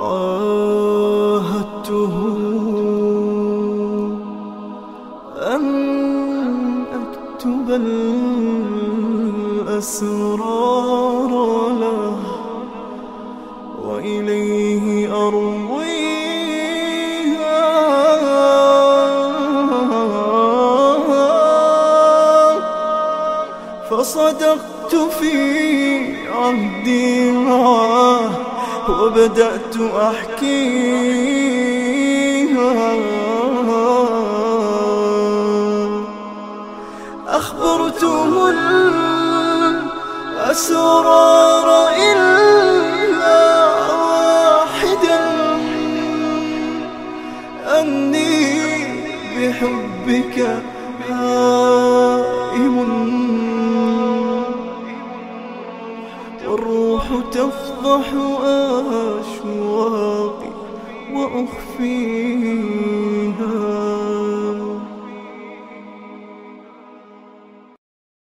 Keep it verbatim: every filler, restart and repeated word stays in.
عاهدته أن أكتب الأسرار له وإليه أرويها، فصدقت في عهدي معه وبدأت أحكيها. أخبرته الأسرار إلا واحدا، أني بحبك هائم والروح تفضح أشواقي وأخفيها.